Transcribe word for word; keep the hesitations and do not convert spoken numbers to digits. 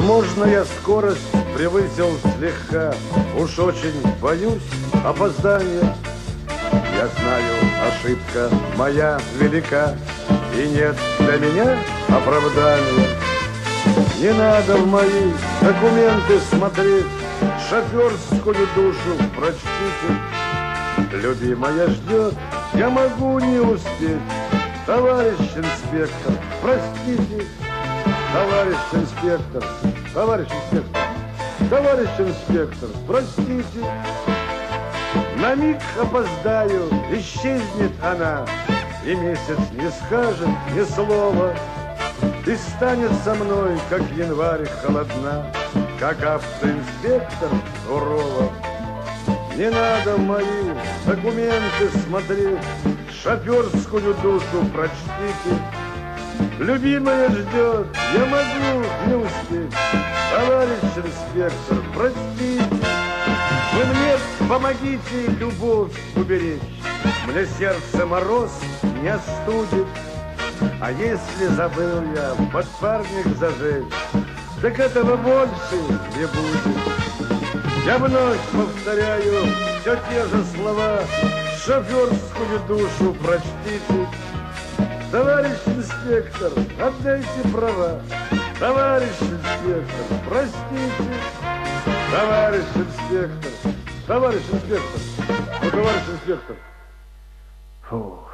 Возможно, я скорость превысил слегка. Уж очень боюсь опоздания. Я знаю, ошибка моя велика, и нет для меня оправдания. Не надо в мои документы смотреть, шоферскую душу прочтите. Любимая ждет, я могу не успеть. Товарищ инспектор, простите. Товарищ инспектор, товарищ инспектор, товарищ инспектор, простите. На миг опоздаю, исчезнет она, и месяц не скажет ни слова, и станет со мной, как январь, холодна, как автоинспектор сурова. Не надо в мои документы смотреть, шоферскую душу прочтите. Любимая ждет, я могу не успеть. Товарищ инспектор, простите. Вы мне помогите любовь уберечь. Мне сердце мороз не остудит. А если забыл я подпарник зажечь, так этого больше не будет. Я вновь повторяю все те же слова, шоферскую душу прочтите. Товарищ инспектор, отдайте права. Товарищ инспектор, простите. Товарищ инспектор, товарищ инспектор, ну, товарищ инспектор. Фу.